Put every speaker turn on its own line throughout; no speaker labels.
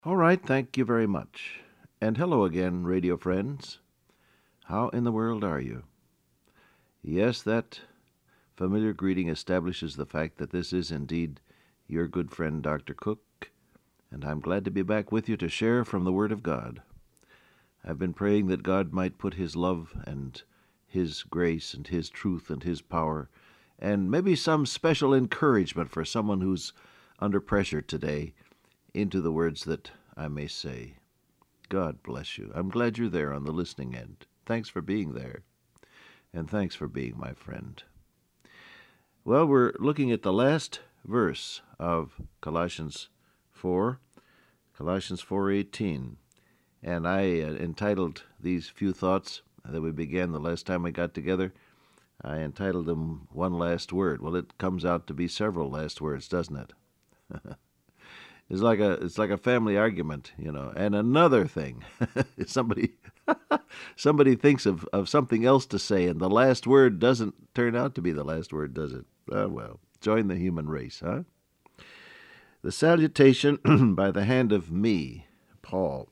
All right, thank you very much. And hello again, radio friends. How in the world are you? Yes, that familiar greeting establishes the fact that this is indeed your good friend, Dr. Cook, and I'm glad to be back with you to share from the Word of God. I've been praying that God might put His love and His grace and His truth and His power and maybe some special encouragement for someone who's under pressure today into the words that I may say. God bless you. I'm glad you're there on the listening end. Thanks for being there, and thanks for being my friend. Well, we're looking at the last verse of Colossians 4, Colossians 4:18, and I entitled these few thoughts that we began the last time we got together, I entitled them One Last Word. Well, it comes out to be several last words, doesn't it? It's like a family argument, And another thing, somebody somebody thinks of something else to say, and the last word doesn't turn out to be the last word, does it? Well, join the human race, huh? The salutation by the hand of me, Paul.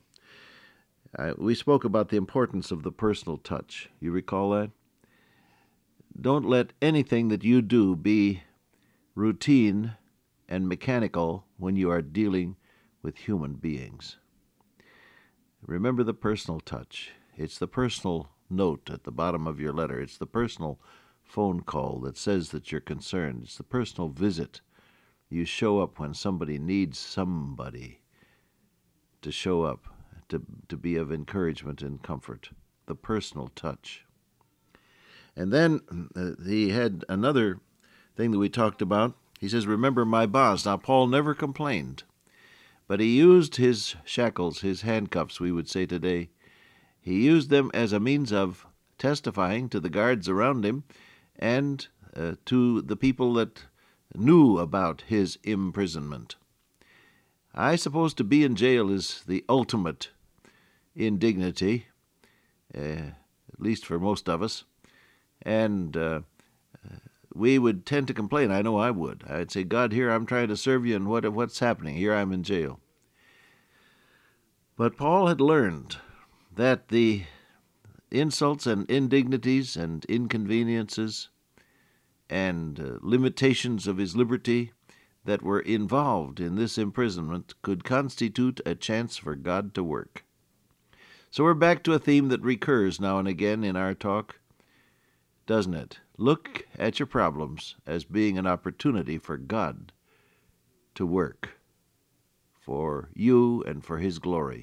We spoke about the importance of the personal touch. You recall that? Don't let anything that you do be routine and mechanical when you are dealing with human beings. Remember the personal touch. It's the personal note at the bottom of your letter. It's the personal phone call that says that you're concerned. It's the personal visit. You show up when somebody needs somebody to show up, to be of encouragement and comfort. The personal touch. And then he had another thing that we talked about. He says, remember my bonds. Now, Paul never complained, but he used his shackles, his handcuffs, we would say today. He used them as a means of testifying to the guards around him and to the people that knew about his imprisonment. I suppose to be in jail is the ultimate indignity, at least for most of us, and we would tend to complain. I know I would. I'd say, God, here I'm trying to serve you, and what's happening? Here I'm in jail. But Paul had learned that the insults and indignities and inconveniences and limitations of his liberty that were involved in this imprisonment could constitute a chance for God to work. So we're back to a theme that recurs now and again in our talk, doesn't it? Look at your problems as being an opportunity for God to work for you and for His glory.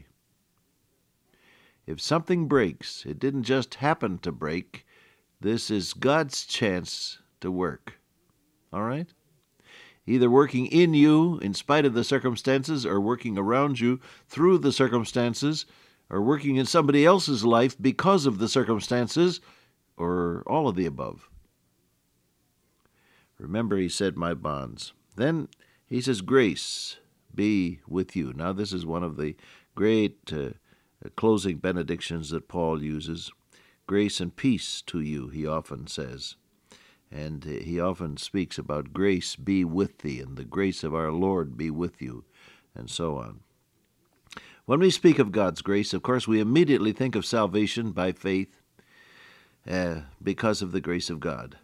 If something breaks, it didn't just happen to break. This is God's chance to work. All right? Either working in you in spite of the circumstances, or working around you through the circumstances, or working in somebody else's life because of the circumstances, or all of the above. Remember, he said, my bonds. Then he says, grace be with you. Now, this is one of the great closing benedictions that Paul uses. Grace and peace to you, he often says. And he often speaks about grace be with thee, and the grace of our Lord be with you, and so on. When we speak of God's grace, of course, we immediately think of salvation by faith because of the grace of God.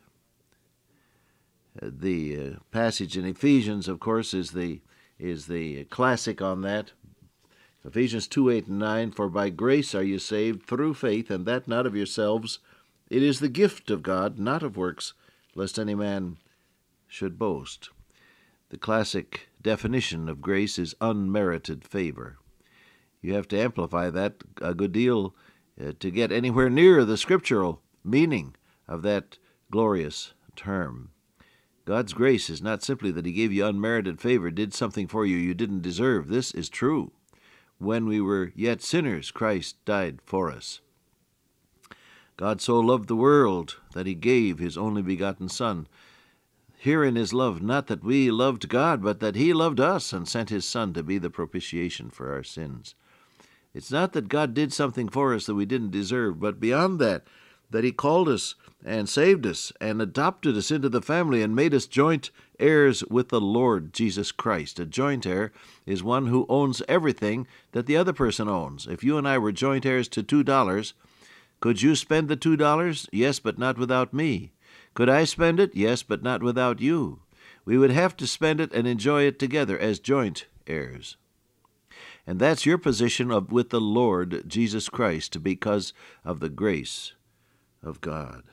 The passage in Ephesians, of course, is the classic on that. Ephesians 2:8 and 9, for by grace are you saved through faith, and that not of yourselves. It is the gift of God, not of works, lest any man should boast. The classic definition of grace is unmerited favor. You have to amplify that a good deal to get anywhere near the scriptural meaning of that glorious term. God's grace is not simply that He gave you unmerited favor, did something for you you didn't deserve. This is true. When we were yet sinners, Christ died for us. God so loved the world that He gave His only begotten Son. Herein is love, not that we loved God, but that He loved us and sent His Son to be the propitiation for our sins. It's not that God did something for us that we didn't deserve, but beyond that, that he called us and saved us and adopted us into the family and made us joint heirs with the Lord Jesus Christ. A joint heir is one who owns everything that the other person owns. If you and I were joint heirs to $2, could you spend the $2? Yes, but not without me. Could I spend it? Yes, but not without you. We would have to spend it and enjoy it together as joint heirs. And that's your position with the Lord Jesus Christ because of the grace of God.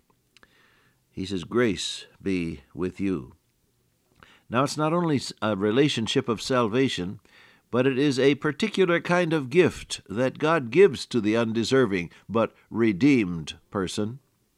He says, grace be with you. Now, it's not only a relationship of salvation, but it is a particular kind of gift that God gives to the undeserving but redeemed person.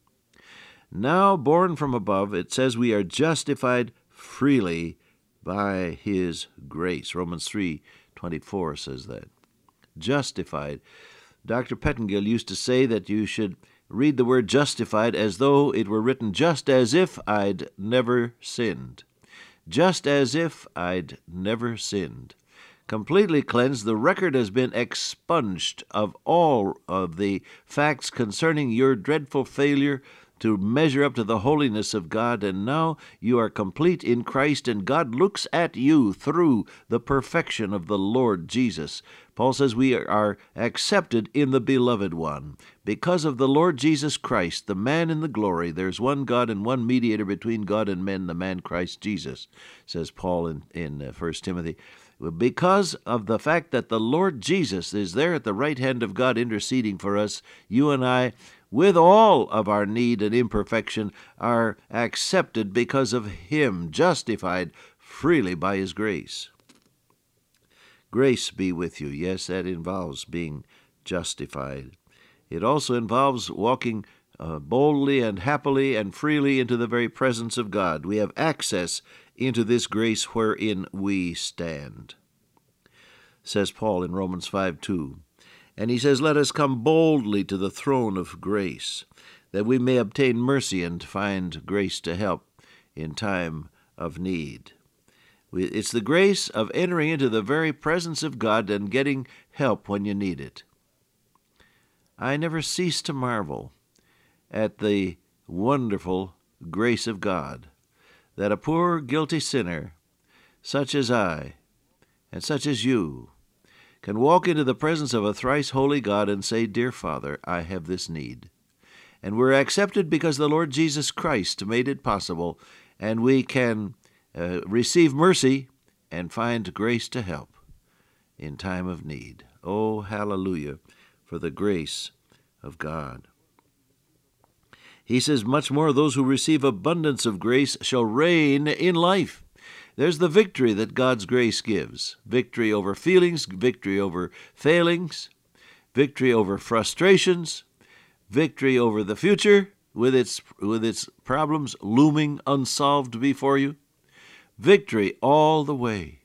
Now, born from above, it says we are justified freely by His grace. Romans 3:24 says that. Justified. Dr. Pettingill used to say that you should read the word justified as though it were written just as if I'd never sinned. Just as if I'd never sinned. Completely cleansed, the record has been expunged of all of the facts concerning your dreadful failure to measure up to the holiness of God, and now you are complete in Christ, and God looks at you through the perfection of the Lord Jesus. Paul says we are accepted in the Beloved One. Because of the Lord Jesus Christ, the man in the glory, there's one God and one mediator between God and men, the man Christ Jesus, says Paul in 1 Timothy. Because of the fact that the Lord Jesus is there at the right hand of God interceding for us, you and I, with all of our need and imperfection, are accepted because of Him, justified freely by His grace. Grace be with you. Yes, that involves being justified. It also involves walking boldly and happily and freely into the very presence of God. We have access into this grace wherein we stand, says Paul in Romans 5:2. And he says, let us come boldly to the throne of grace, that we may obtain mercy and find grace to help in time of need. It's the grace of entering into the very presence of God and getting help when you need it. I never cease to marvel at the wonderful grace of God, that a poor, guilty sinner, such as I, and such as you, can walk into the presence of a thrice holy God and say, Dear Father, I have this need. And we're accepted because the Lord Jesus Christ made it possible, and we can receive mercy and find grace to help in time of need. Oh, hallelujah, for the grace of God. He says, much more, those who receive abundance of grace shall reign in life. There's the victory that God's grace gives. Victory over feelings, victory over failings, victory over frustrations, victory over the future with its problems looming unsolved before you. Victory all the way.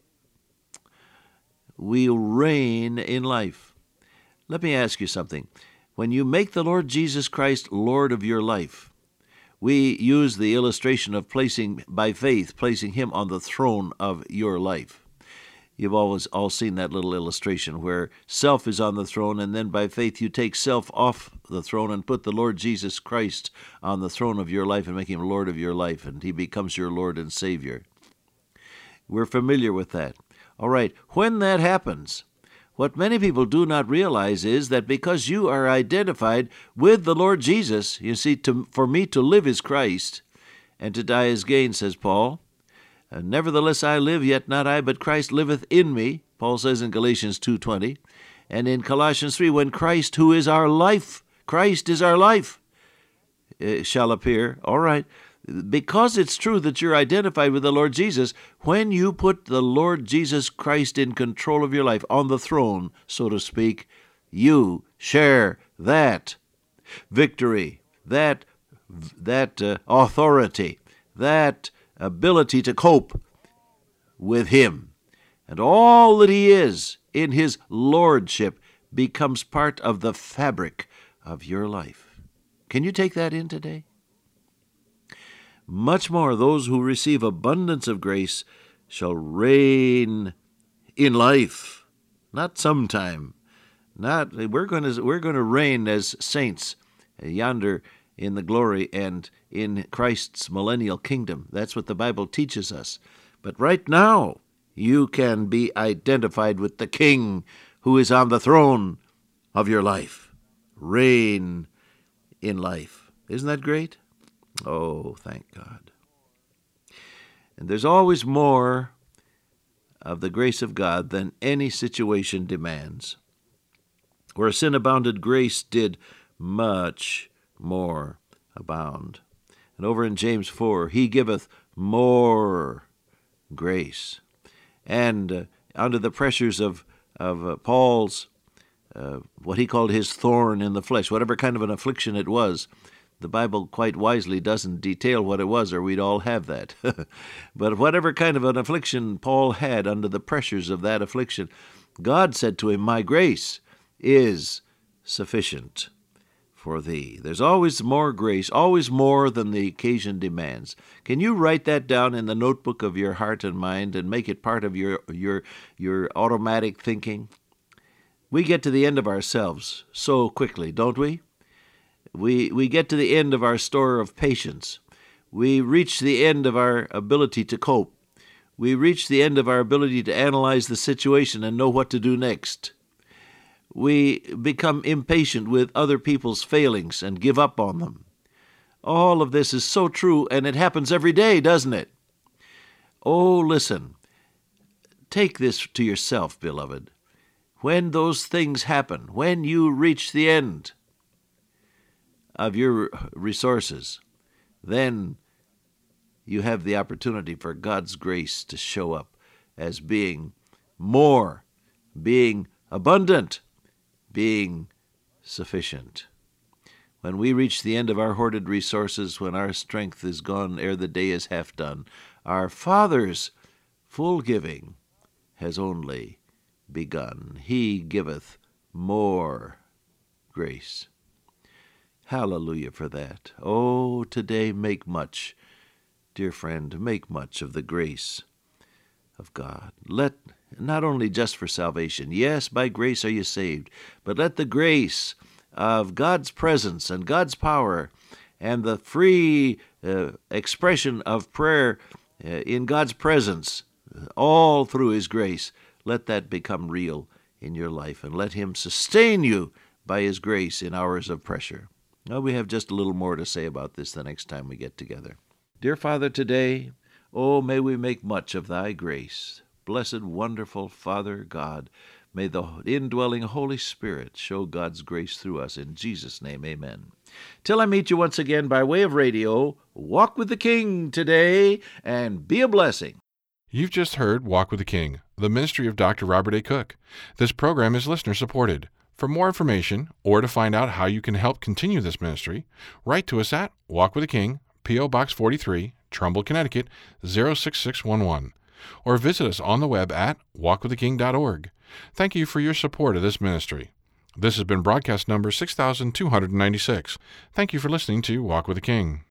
We'll reign in life. Let me ask you something. When you make the Lord Jesus Christ Lord of your life, we use the illustration of placing Him on the throne of your life. You've always all seen that little illustration where self is on the throne, and then by faith you take self off the throne and put the Lord Jesus Christ on the throne of your life and make Him Lord of your life, and He becomes your Lord and Savior. We're familiar with that. All right, when that happens, what many people do not realize is that because you are identified with the Lord Jesus, you see, for me to live is Christ, and to die is gain, says Paul. Nevertheless I live, yet not I, but Christ liveth in me, Paul says in Galatians 2:20. And in Colossians 3, when Christ, who is our life, Christ is our life, shall appear. All right. Because it's true that you're identified with the Lord Jesus, when you put the Lord Jesus Christ in control of your life, on the throne, so to speak, you share that victory, that authority, that ability to cope with Him. And all that He is in His lordship becomes part of the fabric of your life. Can you take that in today? Much more, those who receive abundance of grace shall reign in life. Not sometime. We're going to reign as saints yonder in the glory and in Christ's millennial kingdom. That's what the Bible teaches us. But right now, you can be identified with the King who is on the throne of your life. Reign in life. Isn't that great? Oh, thank God. And there's always more of the grace of God than any situation demands. Where sin abounded, grace did much more abound. And over in James 4, he giveth more grace. And under the pressures of Paul's, what he called his thorn in the flesh, whatever kind of an affliction it was, the Bible quite wisely doesn't detail what it was, or we'd all have that. But whatever kind of an affliction Paul had under the pressures of that affliction, God said to him, my grace is sufficient for thee. There's always more grace, always more than the occasion demands. Can you write that down in the notebook of your heart and mind and make it part of your automatic thinking? We get to the end of ourselves so quickly, don't we? We get to the end of our store of patience. We reach the end of our ability to cope. We reach the end of our ability to analyze the situation and know what to do next. We become impatient with other people's failings and give up on them. All of this is so true, and it happens every day, doesn't it? Oh, listen. Take this to yourself, beloved. When those things happen, when you reach the end of your resources, then you have the opportunity for God's grace to show up as being more, being abundant, being sufficient. When we reach the end of our hoarded resources, when our strength is gone ere the day is half done, our Father's full giving has only begun. He giveth more grace. Hallelujah for that. Oh, today make much, dear friend, make much of the grace of God. Let, not only just for salvation, yes, by grace are you saved, but let the grace of God's presence and God's power and the free expression of prayer in God's presence, all through His grace, let that become real in your life, and let Him sustain you by His grace in hours of pressure. Now, we have just a little more to say about this the next time we get together. Dear Father, today, oh, may we make much of Thy grace. Blessed, wonderful Father God, may the indwelling Holy Spirit show God's grace through us. In Jesus' name, amen. Till I meet you once again by way of radio, walk with the King today and be a blessing.
You've just heard Walk with the King, the ministry of Dr. Robert A. Cook. This program is listener-supported. For more information, or to find out how you can help continue this ministry, write to us at Walk with the King, P.O. Box 43, Trumbull, Connecticut, 06611, or visit us on the web at walkwiththeking.org. Thank you for your support of this ministry. This has been broadcast number 6296. Thank you for listening to Walk with the King.